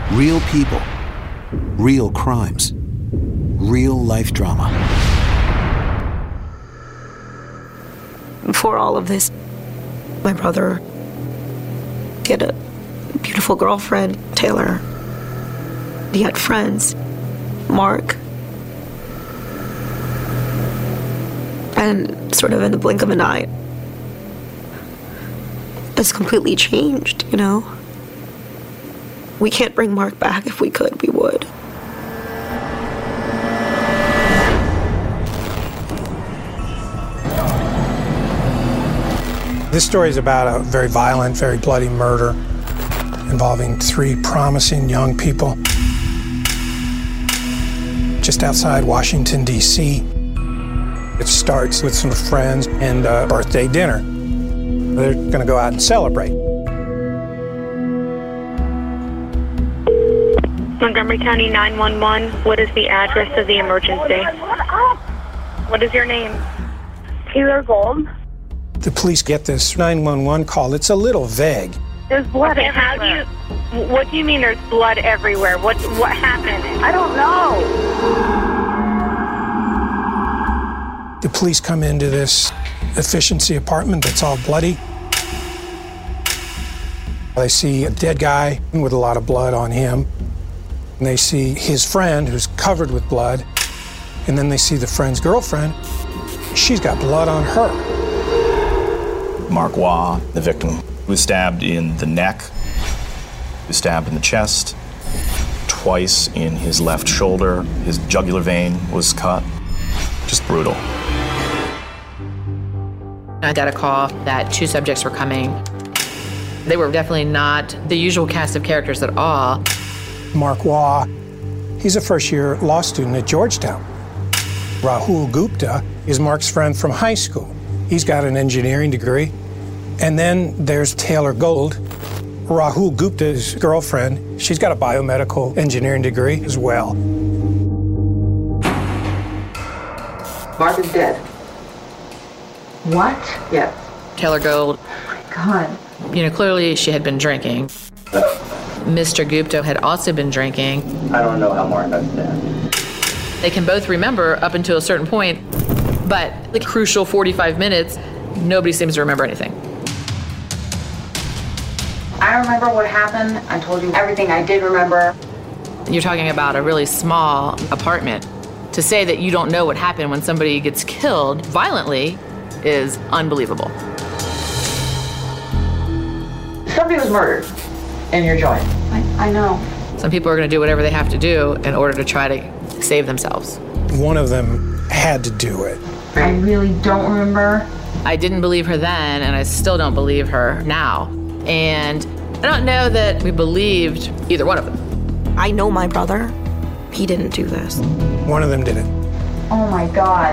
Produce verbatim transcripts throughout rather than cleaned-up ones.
Real people, real crimes, real life drama. Before all of this, my brother, he had a beautiful girlfriend, Taylor. He had friends, Mark. And sort of in the blink of an eye, it's completely changed, you know? We can't bring Mark back. If we could, we would. This story is about a very violent, very bloody murder involving three promising young people just outside Washington, D C It starts with some friends and a birthday dinner. They're going to go out and celebrate. Montgomery County nine one one, what is the address of the emergency? What is your name? Taylor Gold. The police get this nine one one call. It's a little vague. There's blood okay, everywhere. How do you, what do you mean there's blood everywhere? What, what happened? I don't know. The police come into this efficiency apartment that's all bloody. They see a dead guy with a lot of blood on him. And they see his friend who's covered with blood. And then they see the friend's girlfriend. She's got blood on her. Mark Waugh, the victim, was stabbed in the neck, was stabbed in the chest, twice in his left shoulder. His jugular vein was cut. Just brutal. I got a call that two subjects were coming. They were definitely not the usual cast of characters at all. Mark Waugh, he's a first-year law student at Georgetown. Rahul Gupta is Mark's friend from high school. He's got an engineering degree. And then there's Taylor Gold, Rahul Gupta's girlfriend. She's got a biomedical engineering degree as well. Mark is dead. What? Yes. Taylor Gold. Oh my God. You know, clearly she had been drinking. Mister Gupta had also been drinking. I don't know how Mark got stabbed. They can both remember up until a certain point, but the crucial forty-five minutes, nobody seems to remember anything. I remember what happened. I told you everything I did remember. You're talking about a really small apartment. To say that you don't know what happened when somebody gets killed violently is unbelievable. Somebody was murdered in your joint. I, I know. Some people are going to do whatever they have to do in order to try to save themselves. One of them had to do it. I really don't remember. I didn't believe her then, and I still don't believe her now. And I don't know that we believed either one of them. I know my brother. He didn't do this. One of them did it. Oh my God.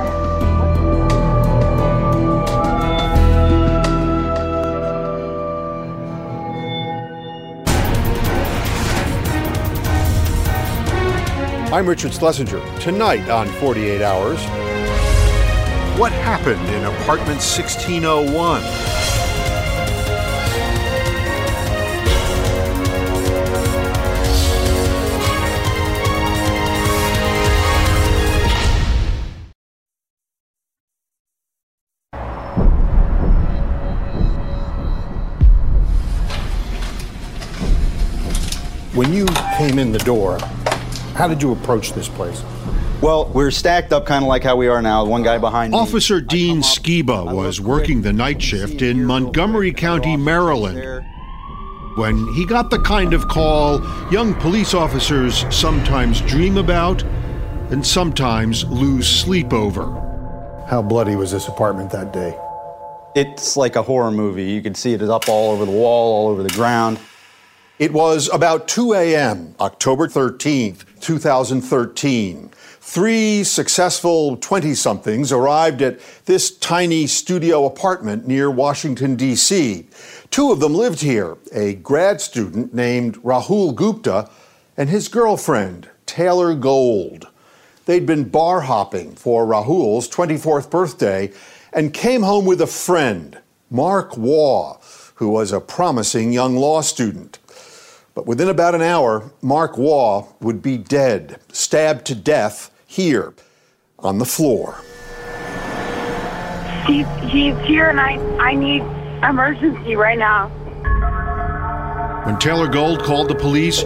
I'm Richard Schlesinger. Tonight on forty-eight hours, what happened in apartment sixteen oh one? When you came in the door, how did you approach this place? Well, we're stacked up kind of like how we are now, one guy behind me. Officer Dean Skiba was working the night shift in Montgomery County, Maryland, when he got the kind of call young police officers sometimes dream about and sometimes lose sleep over. How bloody was this apartment that day? It's like a horror movie. You can see it is up all over the wall, all over the ground. It was about two a.m., October thirteenth, two thousand thirteen. Three successful twenty-somethings arrived at this tiny studio apartment near Washington, D C Two of them lived here, a grad student named Rahul Gupta and his girlfriend, Taylor Gold. They'd been bar hopping for Rahul's twenty-fourth birthday and came home with a friend, Mark Waugh, who was a promising young law student. But within about an hour, Mark Waugh would be dead, stabbed to death here on the floor. He's, he's here and I, I need emergency right now. When Taylor Gold called the police,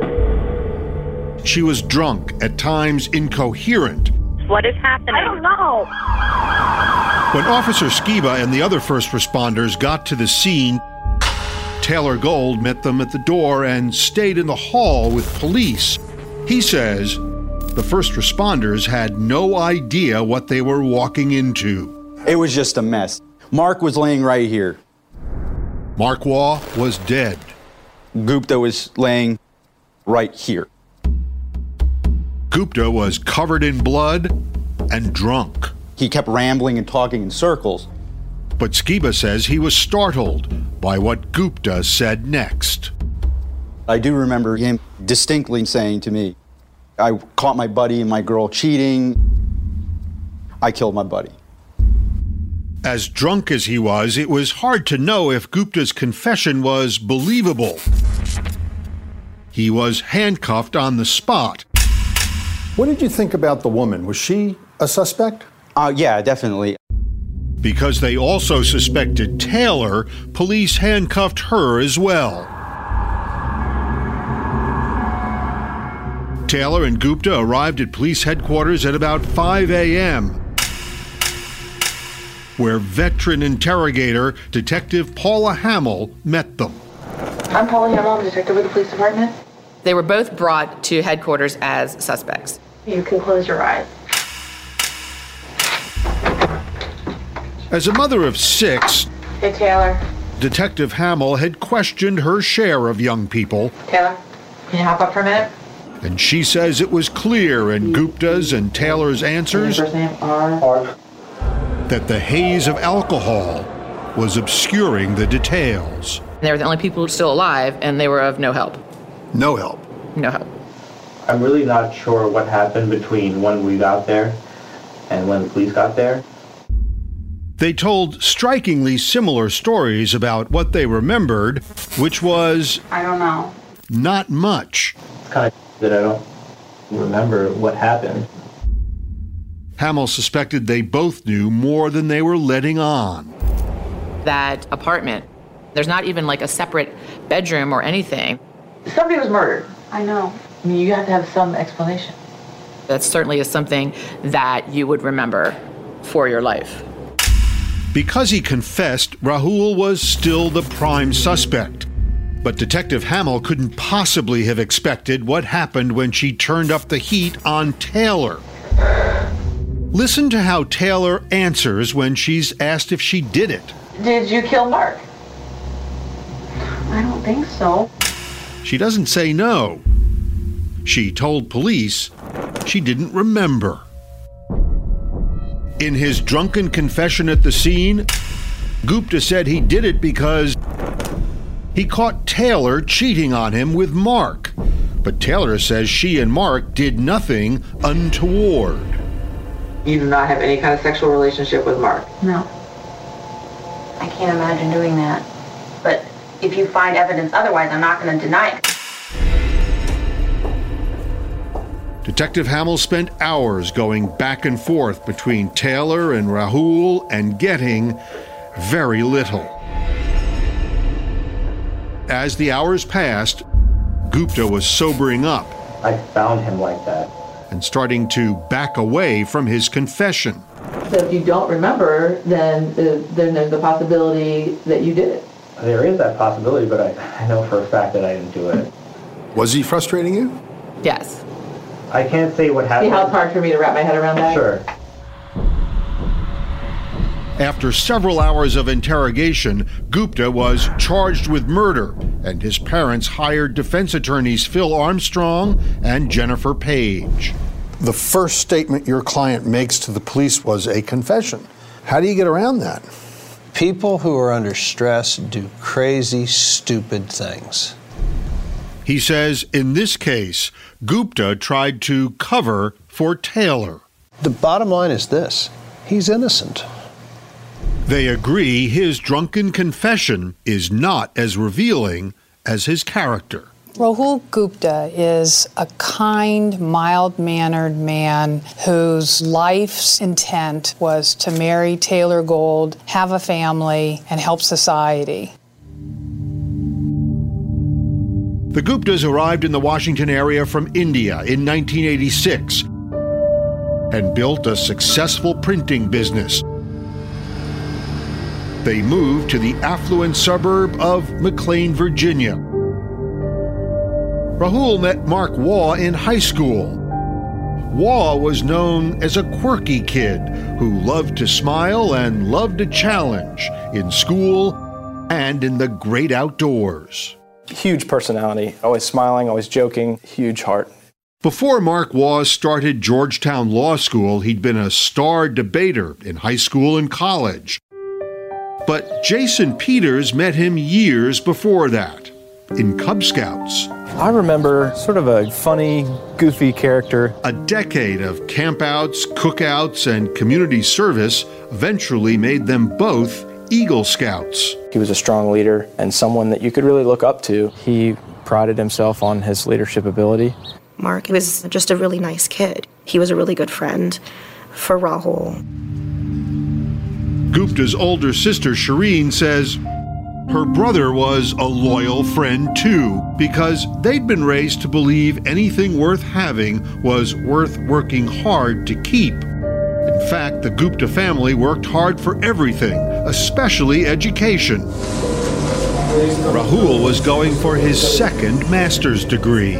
she was drunk, at times incoherent. What is happening? I don't know. When Officer Skiba and the other first responders got to the scene, Taylor Gold met them at the door and stayed in the hall with police. He says the first responders had no idea what they were walking into. It was just a mess. Mark was laying right here. Mark Waugh was dead. Gupta was laying right here. Gupta was covered in blood and drunk. He kept rambling and talking in circles. But Skiba says he was startled by what Gupta said next. I do remember him distinctly saying to me, I caught my buddy and my girl cheating. I killed my buddy. As drunk as he was, it was hard to know if Gupta's confession was believable. He was handcuffed on the spot. What did you think about the woman? Was she a suspect? Uh, yeah, definitely. Because they also suspected Taylor, police handcuffed her as well. Taylor and Gupta arrived at police headquarters at about five a.m., where veteran interrogator Detective Paula Hamill met them. I'm Paula Hamill, I'm a detective with the police department. They were both brought to headquarters as suspects. You can close your eyes. As a mother of six, Hey, Taylor. Detective Hamill had questioned her share of young people. Taylor, can you hop up for a minute? And she says it was clear in Gupta's and Taylor's answers First name, R. that the haze of alcohol was obscuring the details. They were the only people still alive, and they were of no help. No help. No help. I'm really not sure what happened between when we got there and when the police got there. They told strikingly similar stories about what they remembered, which was... I don't know. Not much. It's kind of that I don't remember what happened. Hamill suspected they both knew more than they were letting on. That apartment, there's not even like a separate bedroom or anything. Somebody was murdered. I know. I mean, you have to have some explanation. That certainly is something that you would remember for your life. Because he confessed, Rahul was still the prime suspect. But Detective Hamill couldn't possibly have expected what happened when she turned up the heat on Taylor. Listen to how Taylor answers when she's asked if she did it. Did you kill Mark? I don't think so. She doesn't say no. She told police she didn't remember. In his drunken confession at the scene, Gupta said he did it because he caught Taylor cheating on him with Mark. But Taylor says she and Mark did nothing untoward. You do not have any kind of sexual relationship with Mark? No. I can't imagine doing that. But if you find evidence otherwise, I'm not going to deny it. Detective Hamill spent hours going back and forth between Taylor and Rahul and getting very little. As the hours passed, Gupta was sobering up. I found him like that. And starting to back away from his confession. So if you don't remember, then, uh, then there's the possibility that you did it. There is that possibility, but I, I know for a fact that I didn't do it. Was he frustrating you? Yes. I can't say what happened. See how it's hard for me to wrap my head around that? Sure. After several hours of interrogation, Gupta was charged with murder, and his parents hired defense attorneys Phil Armstrong and Jennifer Page. The first statement your client makes to the police was a confession. How do you get around that? People who are under stress do crazy, stupid things. He says in this case, Gupta tried to cover for Taylor. The bottom line is this: he's innocent. They agree his drunken confession is not as revealing as his character. Rahul Gupta is a kind, mild-mannered man whose life's intent was to marry Taylor Gold, have a family, and help society. The Guptas arrived in the Washington area from India in nineteen eighty-six and built a successful printing business. They moved to the affluent suburb of McLean, Virginia. Rahul met Mark Waugh in high school. Waugh was known as a quirky kid who loved to smile and loved a challenge in school and in the great outdoors. Huge personality, always smiling, always joking, huge heart. Before Mark Waugh started Georgetown Law School, he'd been a star debater in high school and college. But Jason Peters met him years before that, in Cub Scouts. I remember sort of a funny, goofy character. A decade of campouts, cookouts, and community service eventually made them both Eagle Scouts. He was a strong leader and someone that you could really look up to. He prided himself on his leadership ability. Mark was just a really nice kid. He was a really good friend for Rahul. Gupta's older sister, Shireen, says her brother was a loyal friend too, because they'd been raised to believe anything worth having was worth working hard to keep. In fact, the Gupta family worked hard for everything, especially education. Rahul was going for his second master's degree.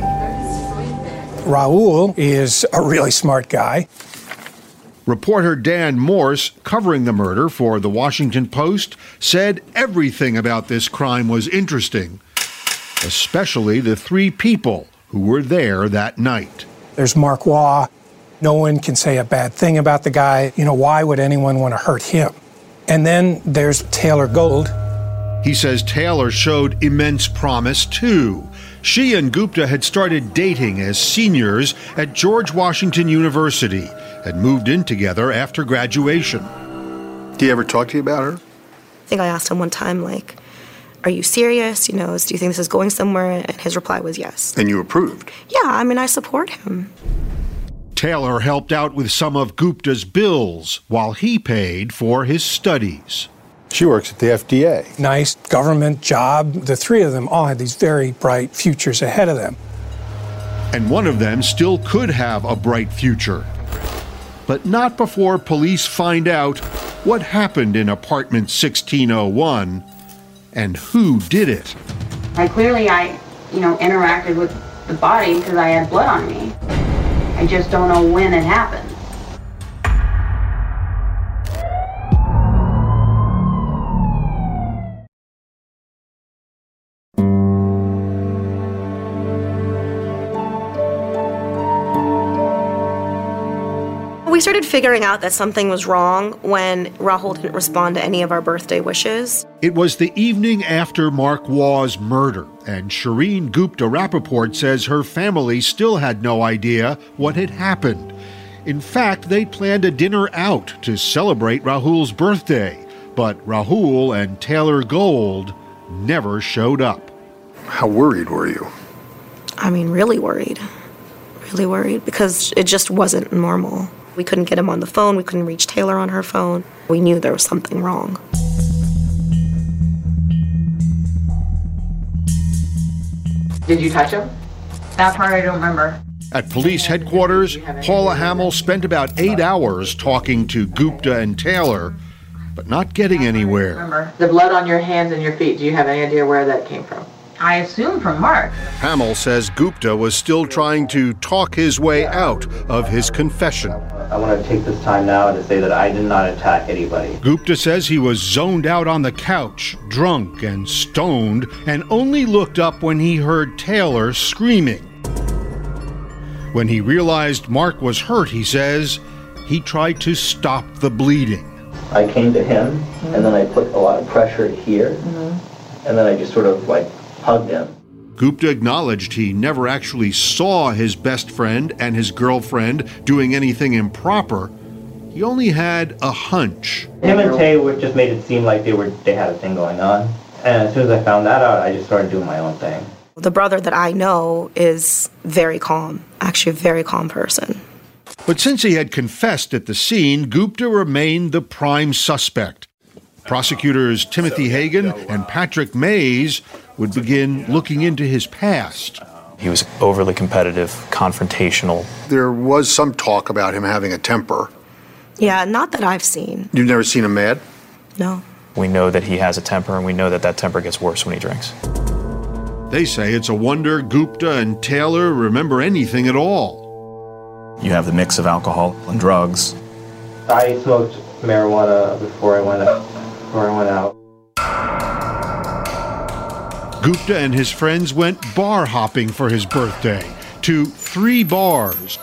Rahul is a really smart guy. Reporter Dan Morse, covering the murder for The Washington Post, said everything about this crime was interesting, especially the three people who were there that night. There's Mark Waugh. No one can say a bad thing about the guy. You know, why would anyone want to hurt him? And then there's Taylor Gold. He says Taylor showed immense promise, too. She and Gupta had started dating as seniors at George Washington University and moved in together after graduation. Did he ever talk to you about her? I think I asked him one time, like, are you serious? You know, do you think this is going somewhere? And his reply was yes. And you approved? Yeah, I mean, I support him. Taylor helped out with some of Gupta's bills while he paid for his studies. She works at the F D A. Nice government job. The three of them all had these very bright futures ahead of them. And one of them still could have a bright future. But not before police find out what happened in apartment sixteen oh one and who did it. I clearly, I, you know, interacted with the body because I had blood on me. I just don't know when it happened. We started figuring out that something was wrong when Rahul didn't respond to any of our birthday wishes. It was the evening after Mark Waugh's murder, and Shireen Gupta Rappaport says her family still had no idea what had happened. In fact, they planned a dinner out to celebrate Rahul's birthday, but Rahul and Taylor Gold never showed up. How worried were you? I mean, really worried. Really worried, because it just wasn't normal. We couldn't get him on the phone. We couldn't reach Taylor on her phone. We knew there was something wrong. Did you touch him? That part I don't remember. At police headquarters, Paula Hamill spent about eight hours talking to Gupta and Taylor, but not getting anywhere. Remember. The blood on your hands and your feet, do you have any idea where that came from? I assume from Mark. Hamill says Gupta was still trying to talk his way out of his confession. I want to take this time now to say that I did not attack anybody. Gupta says he was zoned out on the couch, drunk and stoned, and only looked up when he heard Taylor screaming. When he realized Mark was hurt, he says, he tried to stop the bleeding. I came to him, mm-hmm. and then I put a lot of pressure here, mm-hmm. and then I just sort of like hugged him. Gupta acknowledged he never actually saw his best friend and his girlfriend doing anything improper. He only had a hunch. Him and Tay just made it seem like they were they had a thing going on. And as soon as I found that out, I just started doing my own thing. The brother that I know is very calm, actually a very calm person. But since he had confessed at the scene, Gupta remained the prime suspect. Prosecutors Timothy Hagan and Patrick Mays would begin looking into his past. He was overly competitive, confrontational. There was some talk about him having a temper. Yeah, not that I've seen. You've never seen him mad? No. We know that he has a temper, and we know that that temper gets worse when he drinks. They say it's a wonder Gupta and Taylor remember anything at all. You have the mix of alcohol and drugs. I smoked marijuana before I went out. Before I went out. Gupta and his friends went bar hopping for his birthday to three bars,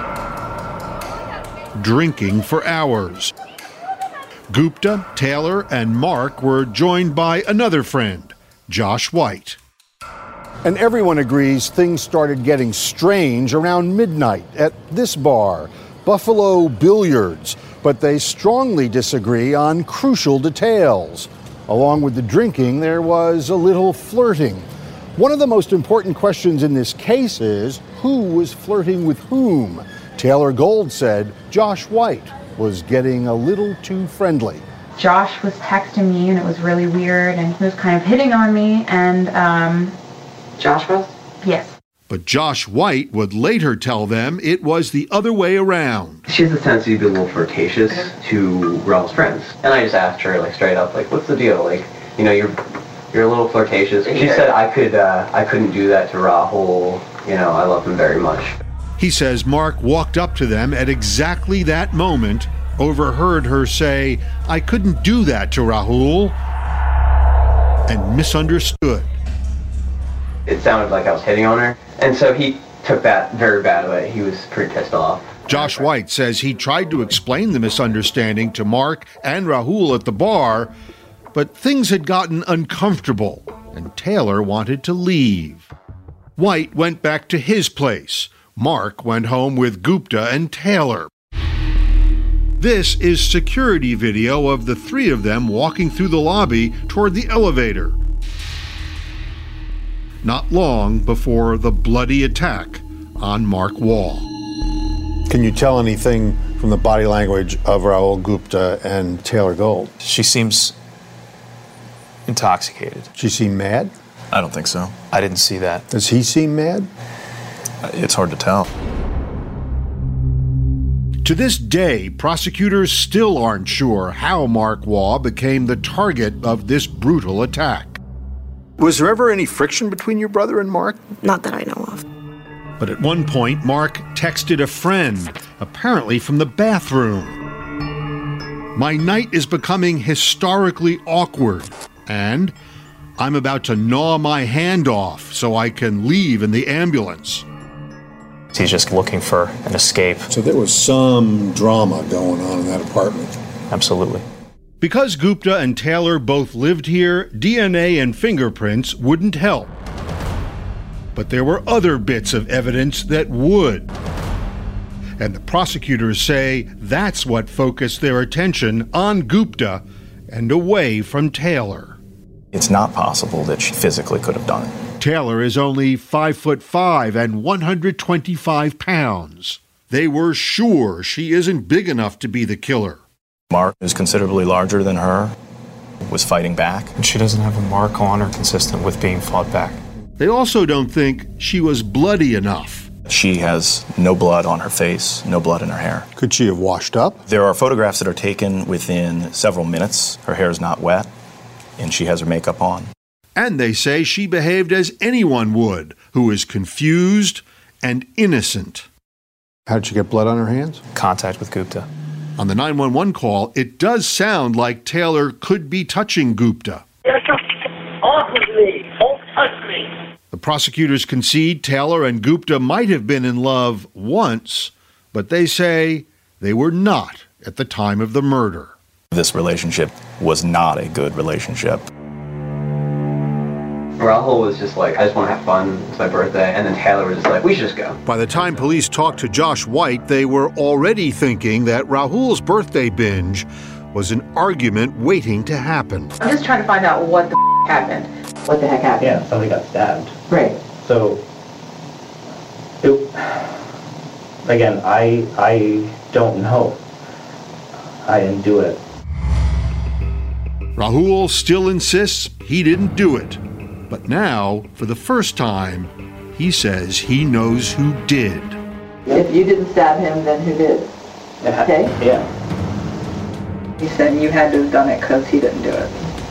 drinking for hours. Gupta, Taylor, and Mark were joined by another friend, Josh White. And everyone agrees things started getting strange around midnight at this bar, Buffalo Billiards, but they strongly disagree on crucial details. Along with the drinking, there was a little flirting. One of the most important questions in this case is who was flirting with whom? Taylor Gold said Josh White was getting a little too friendly. Josh was texting me, and it was really weird, and he was kind of hitting on me, and, um... Josh was? Yes. But Josh White would later tell them it was the other way around. She has a tendency to be a little flirtatious to Raul's friends. And I just asked her, like, straight up, like, what's the deal? Like, you know, you're you're a little flirtatious. She said I could, uh, I couldn't do that to Rahul. You know, I love him very much. He says Mark walked up to them at exactly that moment, overheard her say, I couldn't do that to Rahul, and misunderstood. It sounded like I was hitting on her, and so he took that very bad way. He was pretty pissed off. Josh White says he tried to explain the misunderstanding to Mark and Rahul at the bar, but things had gotten uncomfortable, and Taylor wanted to leave. White went back to his place. Mark went home with Gupta and Taylor. This is security video of the three of them walking through the lobby toward the elevator. Not long before the bloody attack on Mark Wall. Can you tell anything from the body language of Rahul Gupta and Taylor Gold? She seems intoxicated. She seem mad? I don't think so. I didn't see that. Does he seem mad? It's hard to tell. To this day, prosecutors still aren't sure how Mark Waugh became the target of this brutal attack. Was there ever any friction between your brother and Mark? Not that I know of. But at one point, Mark texted a friend, apparently from the bathroom. My night is becoming historically awkward, and I'm about to gnaw my hand off so I can leave in the ambulance. He's just looking for an escape. So there was some drama going on in that apartment. Absolutely. Because Gupta and Taylor both lived here, D N A and fingerprints wouldn't help. But there were other bits of evidence that would. And the prosecutors say that's what focused their attention on Gupta and away from Taylor. It's not possible that she physically could have done it. Taylor is only five foot five and one hundred twenty-five pounds. They were sure she isn't big enough to be the killer. Mark is considerably larger than her, was fighting back. And she doesn't have a mark on her consistent with being fought back. They also don't think she was bloody enough. She has no blood on her face, no blood in her hair. Could she have washed up? There are photographs that are taken within several minutes. Her hair is not wet, and she has her makeup on. And they say she behaved as anyone would, who is confused and innocent. How did she get blood on her hands? Contact with Gupta. On the nine one one call, it does sound like Taylor could be touching Gupta. Off with me! Don't touch me! The prosecutors concede Taylor and Gupta might have been in love once, but they say they were not at the time of the murder. This relationship was not a good relationship. Rahul was just like, I just want to have fun, it's my birthday, and then Taylor was just like, we should just go. By the time police talked to Josh White, they were already thinking that Rahul's birthday binge was an argument waiting to happen. I'm just trying to find out what the f- happened. What the heck happened? Yeah, somebody got stabbed. Right. So, it, again, I I don't know. I didn't do it. Rahul still insists he didn't do it. But now, for the first time, he says he knows who did. If you didn't stab him, then who did? Okay? Yeah. He said you had to have done it because he didn't do it.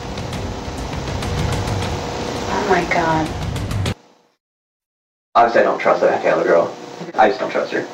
Oh my God. Obviously, I don't trust that Taylor girl. I just don't trust her.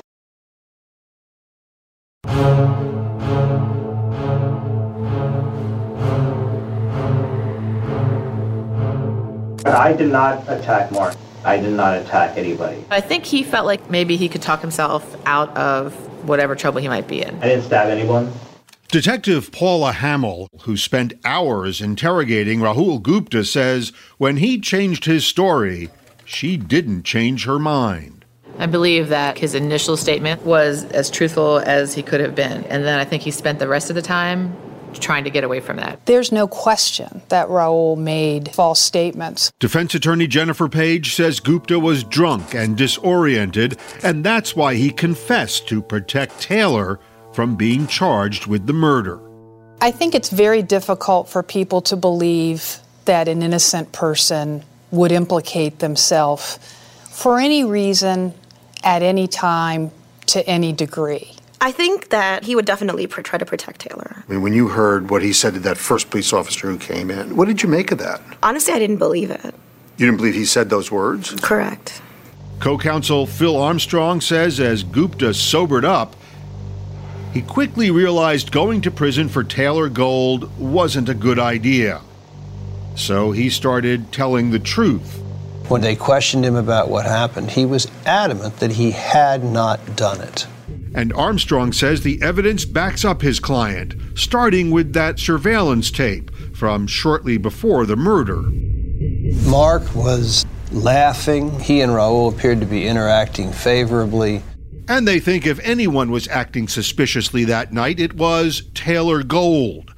I did not attack Mark. I did not attack anybody. I think he felt like maybe he could talk himself out of whatever trouble he might be in. I didn't stab anyone. Detective Paula Hamill, who spent hours interrogating Rahul Gupta, says when he changed his story, she didn't change her mind. I believe that his initial statement was as truthful as he could have been. And then I think he spent the rest of the time trying to get away from that. There's no question that Rahul made false statements. Defense attorney Jennifer Page says Gupta was drunk and disoriented, and that's why he confessed to protect Taylor from being charged with the murder. I think it's very difficult for people to believe that an innocent person would implicate themselves for any reason, at any time, to any degree. I think that he would definitely pr- try to protect Taylor. I mean, when you heard what he said to that first police officer who came in, what did you make of that? Honestly, I didn't believe it. You didn't believe he said those words? Correct. Co-counsel Phil Armstrong says as Gupta sobered up, he quickly realized going to prison for Taylor Gold wasn't a good idea. So he started telling the truth. When they questioned him about what happened, he was adamant that he had not done it. And Armstrong says the evidence backs up his client, starting with that surveillance tape from shortly before the murder. Mark was laughing. He and Rahul appeared to be interacting favorably. And they think if anyone was acting suspiciously that night, it was Taylor Gold.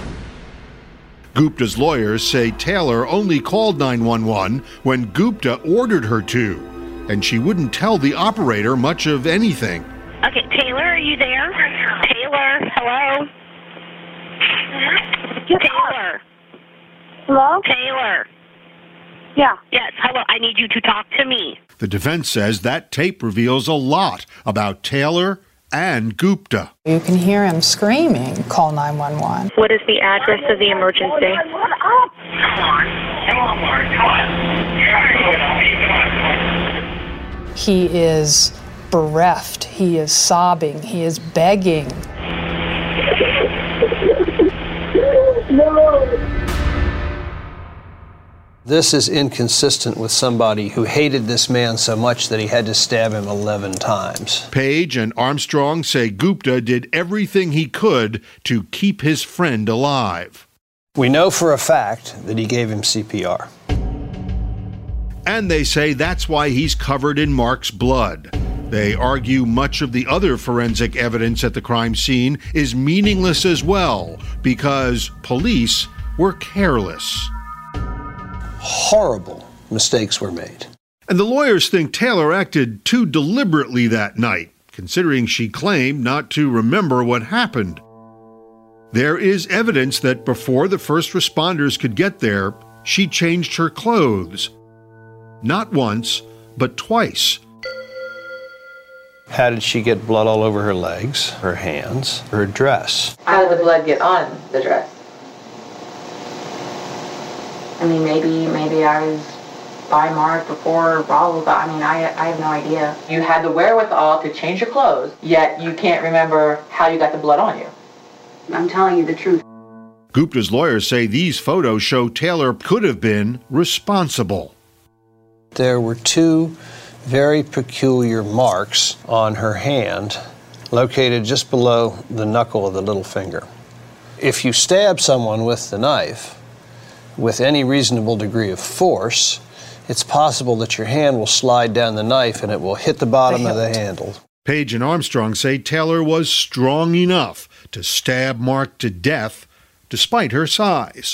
Gupta's lawyers say Taylor only called nine one one when Gupta ordered her to, and she wouldn't tell the operator much of anything. Okay, Taylor, are you there? Taylor, hello? Taylor. Hello? Taylor. Yeah. Yes, hello, I need you to talk to me. The defense says that tape reveals a lot about Taylor and Gupta. You can hear him screaming, call nine one one. What is the address of the emergency? He is bereft. He is sobbing. He is begging. This is inconsistent with somebody who hated this man so much that he had to stab him eleven times. Page and Armstrong say Gupta did everything he could to keep his friend alive. We know for a fact that he gave him C P R. And they say that's why he's covered in Mark's blood. They argue much of the other forensic evidence at the crime scene is meaningless as well because police were careless. Horrible mistakes were made. And the lawyers think Taylor acted too deliberately that night, considering she claimed not to remember what happened. There is evidence that before the first responders could get there, she changed her clothes. Not once, but twice. How did she get blood all over her legs, her hands, her dress? How did the blood get on the dress? I mean, maybe maybe I was by Mark before Rahul got, I mean, I, I have no idea. You had the wherewithal to change your clothes, yet you can't remember how you got the blood on you. I'm telling you the truth. Gupta's lawyers say these photos show Taylor could have been responsible. There were two very peculiar marks on her hand, located just below the knuckle of the little finger. If you stab someone with the knife, with any reasonable degree of force, it's possible that your hand will slide down the knife and it will hit the bottom of the handle. Page and Armstrong say Taylor was strong enough to stab Mark to death despite her size.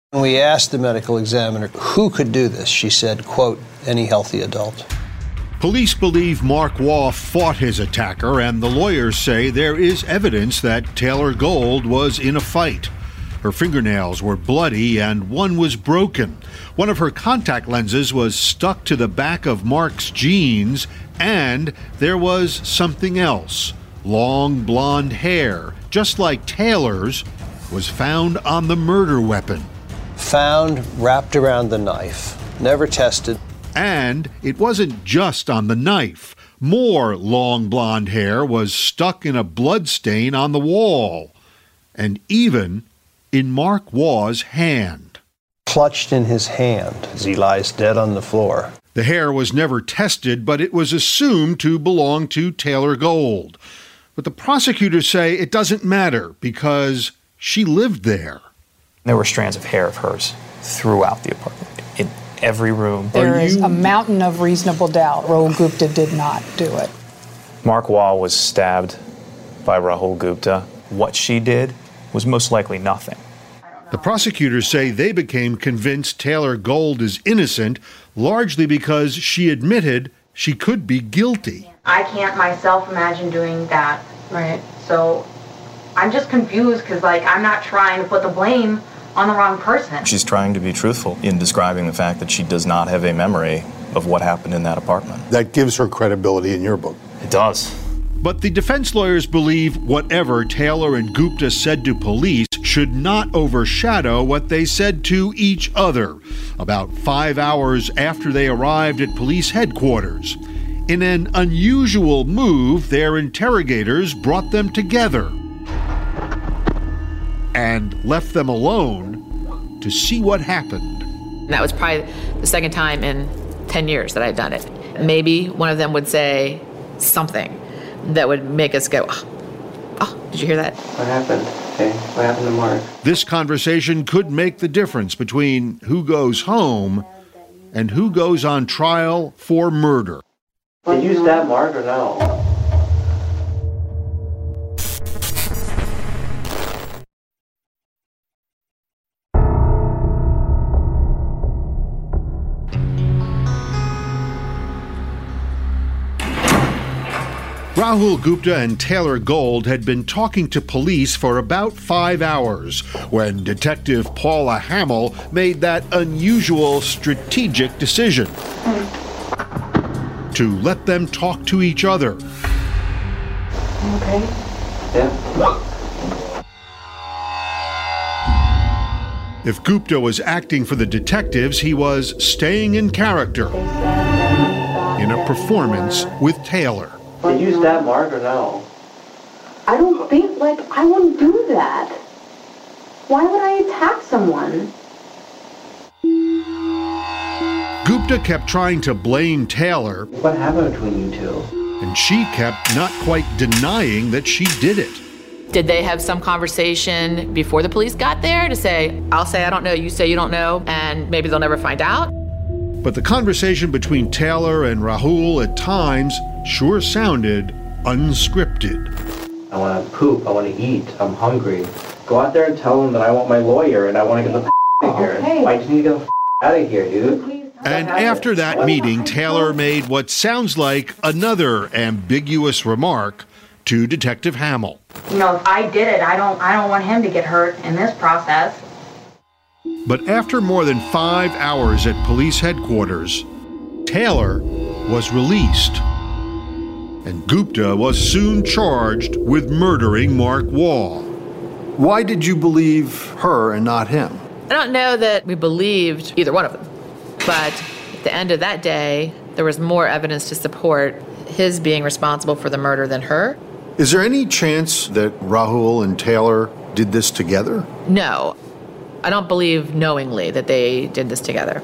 When we asked the medical examiner who could do this, she said, quote, any healthy adult. Police believe Mark Waugh fought his attacker, and the lawyers say there is evidence that Taylor Gold was in a fight. Her fingernails were bloody and one was broken. One of her contact lenses was stuck to the back of Mark's jeans, and there was something else. Long blonde hair, just like Taylor's, was found on the murder weapon. Found wrapped around the knife, never tested. And it wasn't just on the knife. More long blonde hair was stuck in a blood stain on the wall, and even in Mark Waugh's hand. Clutched in his hand as he lies dead on the floor. The hair was never tested, but it was assumed to belong to Taylor Gold. But the prosecutors say it doesn't matter because she lived there. There were strands of hair of hers throughout the apartment, in every room. There is a mountain of reasonable doubt. Rahul Gupta did not do it. Mark Waugh was stabbed by Rahul Gupta. What she did was most likely nothing. The prosecutors say they became convinced Taylor Gold is innocent, largely because she admitted she could be guilty. I can't myself imagine doing that. Right. So I'm just confused because, like, I'm not trying to put the blame on the wrong person. She's trying to be truthful in describing the fact that she does not have a memory of what happened in that apartment. That gives her credibility in your book. It does. But the defense lawyers believe whatever Taylor and Gupta said to police should not overshadow what they said to each other about five hours after they arrived at police headquarters. In an unusual move, their interrogators brought them together and left them alone to see what happened. And that was probably the second time in ten years that I'd done it. Maybe one of them would say something that would make us go, oh, oh, did you hear that? What happened? Okay, what happened to Mark? This conversation could make the difference between who goes home and who goes on trial for murder. Did you stab Mark or no? Rahul Gupta and Taylor Gold had been talking to police for about five hours when Detective Paula Hamill made that unusual strategic decision to let them talk to each other. Okay. Yeah. If Gupta was acting for the detectives, he was staying in character in a performance with Taylor. Did you stab Mark or no? I don't think, like, I wouldn't do that. Why would I attack someone? Gupta kept trying to blame Taylor. What happened between you two? And she kept not quite denying that she did it. Did they have some conversation before the police got there to say, I'll say I don't know, you say you don't know, and maybe they'll never find out? But the conversation between Taylor and Rahul at times sure sounded unscripted. I want to poop, I want to eat, I'm hungry. Go out there and tell them that I want my lawyer and I want to get the f*** out of here. Okay. I just need to get the f*** out of here, dude. And after that meeting, Taylor made what sounds like another ambiguous remark to Detective Hamill. You know, if I did it, I don't, I don't want him to get hurt in this process. But after more than five hours at police headquarters, Taylor was released. And Gupta was soon charged with murdering Mark Waugh. Why did you believe her and not him? I don't know that we believed either one of them. But at the end of that day, there was more evidence to support his being responsible for the murder than her. Is there any chance that Rahul and Taylor did this together? No. I don't believe knowingly that they did this together.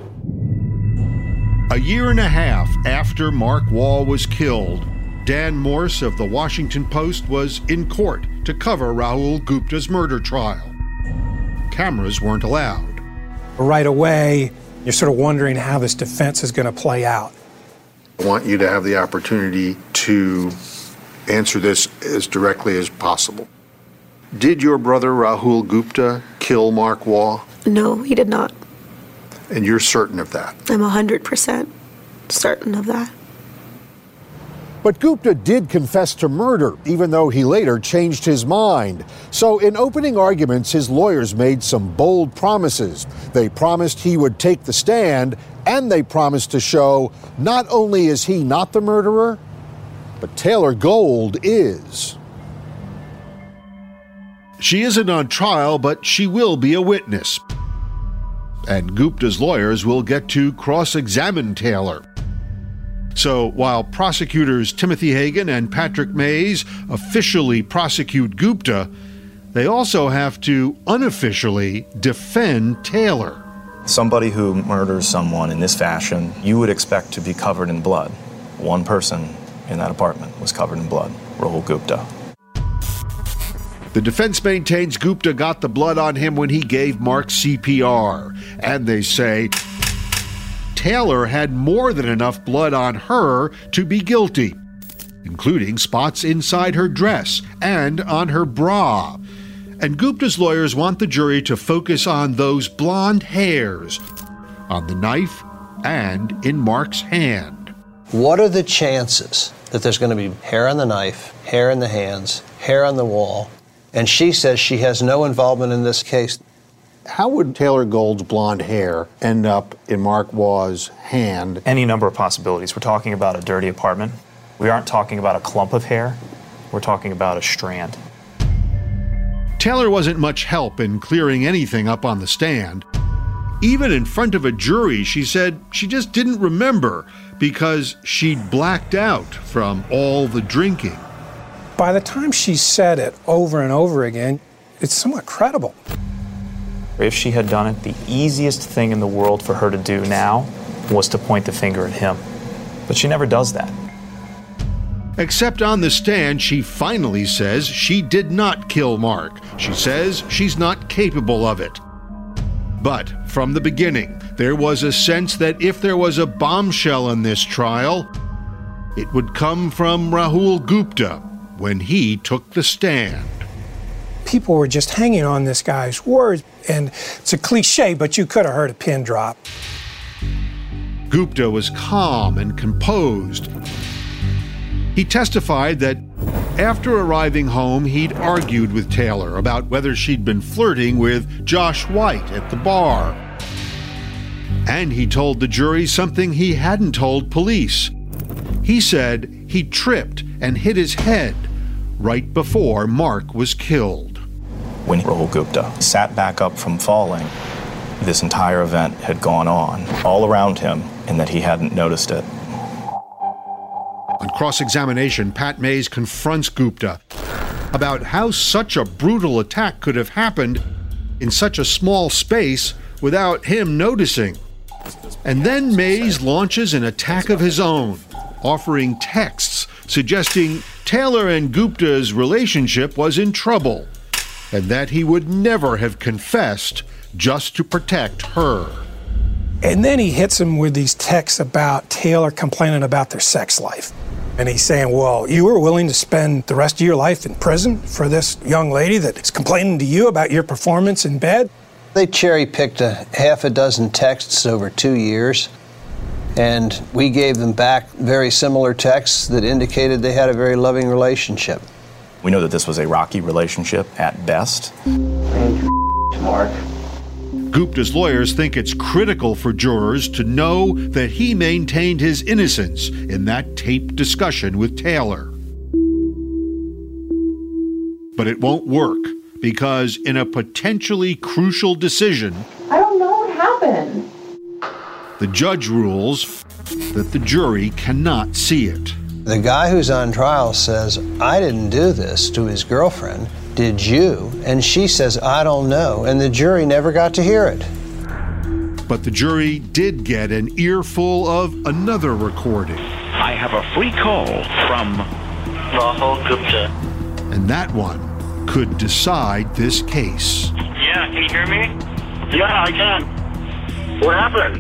A year and a half after Mark Waugh was killed, Dan Morse of the Washington Post was in court to cover Rahul Gupta's murder trial. Cameras weren't allowed. Right away, you're sort of wondering how this defense is going to play out. I want you to have the opportunity to answer this as directly as possible. Did your brother Rahul Gupta kill Mark Waugh? No, he did not. And you're certain of that? I'm one hundred percent certain of that. But Gupta did confess to murder, even though he later changed his mind. So in opening arguments, his lawyers made some bold promises. They promised he would take the stand, and they promised to show not only is he not the murderer, but Taylor Gold is. She isn't on trial, but she will be a witness. And Gupta's lawyers will get to cross-examine Taylor. So while prosecutors Timothy Hagan and Patrick Mays officially prosecute Gupta, they also have to unofficially defend Taylor. Somebody who murders someone in this fashion, you would expect to be covered in blood. One person in that apartment was covered in blood, Rahul Gupta. The defense maintains Gupta got the blood on him when he gave Mark C P R. And they say Taylor had more than enough blood on her to be guilty, including spots inside her dress and on her bra. And Gupta's lawyers want the jury to focus on those blonde hairs on the knife and in Mark's hand. What are the chances that there's going to be hair on the knife, hair in the hands, hair on the wall? And she says she has no involvement in this case. How would Taylor Gold's blonde hair end up in Mark Waugh's hand? Any number of possibilities. We're talking about a dirty apartment. We aren't talking about a clump of hair. We're talking about a strand. Taylor wasn't much help in clearing anything up on the stand. Even in front of a jury, she said she just didn't remember because she'd blacked out from all the drinking. By the time she said it over and over again, it's somewhat credible. If she had done it, the easiest thing in the world for her to do now was to point the finger at him. But she never does that. Except on the stand, she finally says she did not kill Mark. She says she's not capable of it. But from the beginning, there was a sense that if there was a bombshell in this trial, it would come from Rahul Gupta when he took the stand. People were just hanging on this guy's words, and it's a cliche, but you could have heard a pin drop. Gupta was calm and composed. He testified that after arriving home, he'd argued with Taylor about whether she'd been flirting with Josh White at the bar. And he told the jury something he hadn't told police. He said he tripped and hit his head right before Mark was killed. When Rahul Gupta sat back up from falling, this entire event had gone on all around him and that he hadn't noticed it. On cross-examination, Pat Mays confronts Gupta about how such a brutal attack could have happened in such a small space without him noticing. And then Mays launches an attack of his own, offering texts suggesting Taylor and Gupta's relationship was in trouble and that he would never have confessed just to protect her. And then he hits him with these texts about Taylor complaining about their sex life. And he's saying, well, you were willing to spend the rest of your life in prison for this young lady that's complaining to you about your performance in bed? They cherry-picked a half a dozen texts over two years, and we gave them back very similar texts that indicated they had a very loving relationship. We know that this was a rocky relationship at best. Mark. Gupta's lawyers think it's critical for jurors to know that he maintained his innocence in that taped discussion with Taylor. But it won't work because in a potentially crucial decision, I don't know what happened. the judge rules that the jury cannot see it. The guy who's on trial says, I didn't do this to his girlfriend. Did you? And she says, I don't know. And the jury never got to hear it. But the jury did get an earful of another recording. I have a free call from Rahul Gupta. And that one could decide this case. Yeah, can you hear me? Yeah, I can. What happened?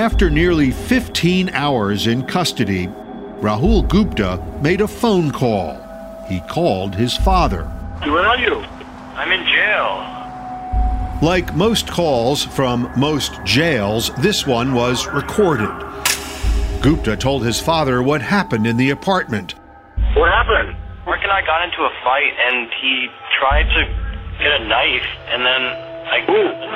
After nearly fifteen hours in custody, Rahul Gupta made a phone call. He called his father. Where are you? I'm in jail. Like most calls from most jails, this one was recorded. Gupta told his father what happened in the apartment. What happened? Mark and I got into a fight, and he tried to get a knife, and then I grabbed the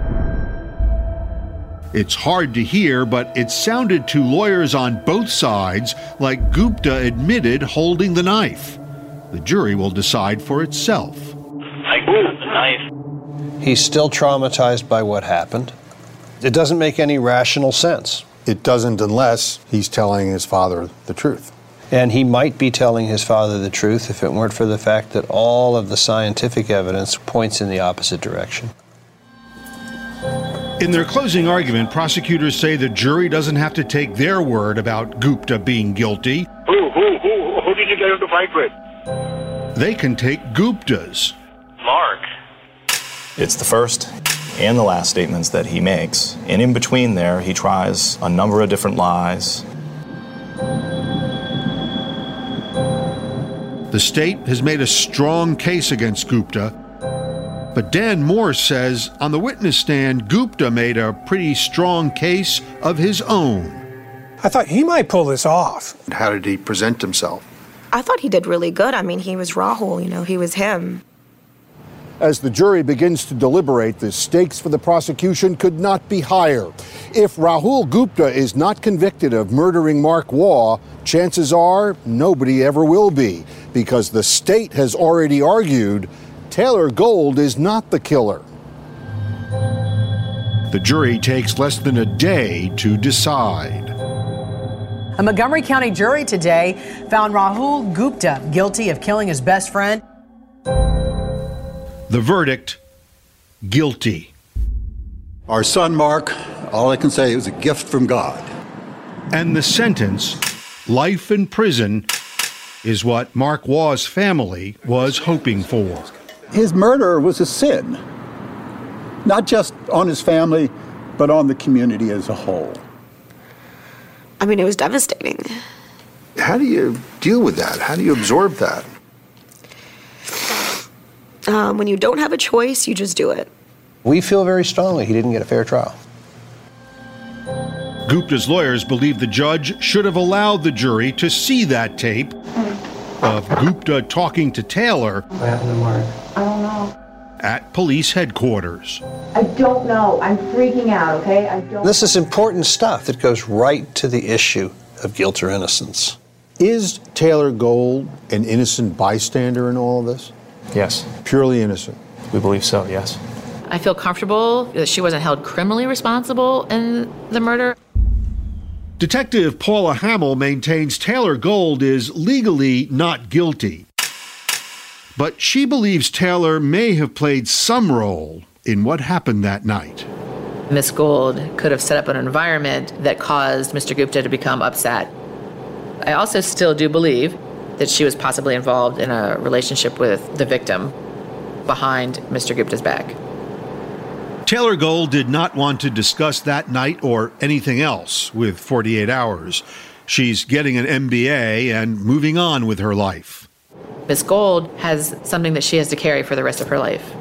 knife. It's hard to hear, but it sounded to lawyers on both sides like Gupta admitted holding the knife. The jury will decide for itself. I grabbed the knife. He's still traumatized by what happened. It doesn't make any rational sense. It doesn't unless he's telling his father the truth. And he might be telling his father the truth if it weren't for the fact that all of the scientific evidence points in the opposite direction. In their closing argument, prosecutors say the jury doesn't have to take their word about Gupta being guilty. Who, who, who, who did you get into a fight with? They can take Gupta's. Mark. It's the first and the last statements that he makes. And in between there, he tries a number of different lies. The state has made a strong case against Gupta, but Dan Morse says on the witness stand, Gupta made a pretty strong case of his own. I thought he might pull this off. How did he present himself? I thought he did really good. I mean, he was Rahul, you know, he was him. As the jury begins to deliberate, the stakes for the prosecution could not be higher. If Rahul Gupta is not convicted of murdering Mark Waugh, chances are nobody ever will be, because the state has already argued Taylor Gold is not the killer. The jury takes less than a day to decide. A Montgomery County jury today found Rahul Gupta guilty of killing his best friend. The verdict, guilty. Our son, Mark, all I can say is a gift from God. And the sentence, life in prison, is what Mark Waugh's family was hoping for. His murder was a sin, not just on his family, but on the community as a whole. I mean, it was devastating. How do you deal with that? How do you absorb that? Um, when you don't have a choice, you just do it. We feel very strongly he didn't get a fair trial. Gupta's lawyers believe the judge should have allowed the jury to see that tape of Gupta talking to Taylor What happened to Mark? I don't know. at police headquarters. I don't know. I'm freaking out, okay? I don't. This is important stuff that goes right to the issue of guilt or innocence. Is Taylor Gold an innocent bystander in all of this? Yes. Purely innocent? We believe so, yes. I feel comfortable that she wasn't held criminally responsible in the murder. Detective Paula Hamill maintains Taylor Gold is legally not guilty, but she believes Taylor may have played some role in what happened that night. Miss Gold could have set up an environment that caused Mister Gupta to become upset. I also still do believe that she was possibly involved in a relationship with the victim behind Mister Gupta's back. Taylor Gold did not want to discuss that night or anything else with forty-eight hours. She's getting an M B A and moving on with her life. Miss Gold has something that she has to carry for the rest of her life.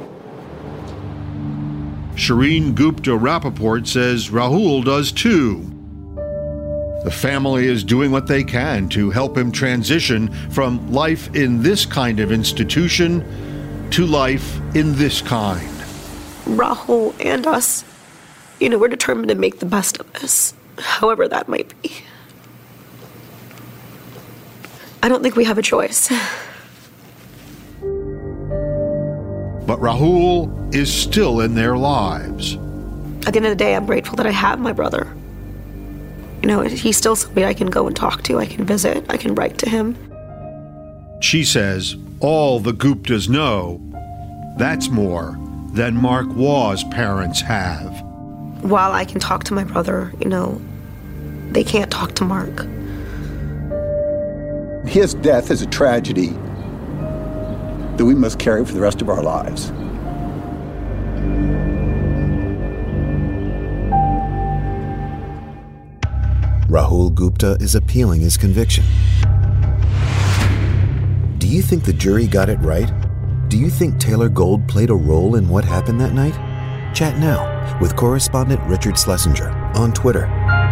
Shireen Gupta Rappaport says Rahul does too. The family is doing what they can to help him transition from life in this kind of institution to life in this kind. Rahul and us, you know, we're determined to make the best of this, however that might be. I don't think we have a choice. But Rahul is still in their lives. At the end of the day, I'm grateful that I have my brother. You know, he's still somebody I can go and talk to, I can visit, I can write to him. She says all the Guptas know that's more than Mark Waugh's parents have. While I can talk to my brother, you know, they can't talk to Mark. His death is a tragedy that we must carry for the rest of our lives. Rahul Gupta is appealing his conviction. Do you think the jury got it right? Do you think Taylor Gold played a role in what happened that night? Chat now with correspondent Richard Schlesinger on Twitter.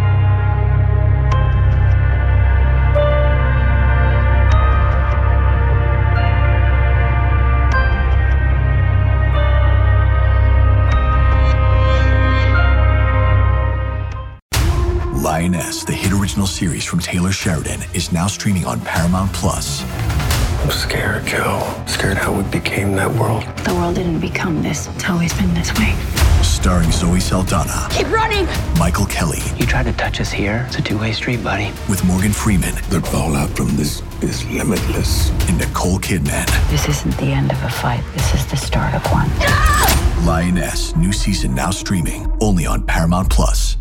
Lioness, the hit original series from Taylor Sheridan, is now streaming on Paramount Plus. I'm scared, Joe. Scared how we became that world. The world didn't become this. It's always been this way. Starring Zoe Saldana. Keep running! Michael Kelly. You tried to touch us here. It's a two-way street, buddy. With Morgan Freeman. The fallout from this is limitless. And Nicole Kidman. This isn't the end of a fight. This is the start of one. Lioness, new season now streaming only on Paramount Plus.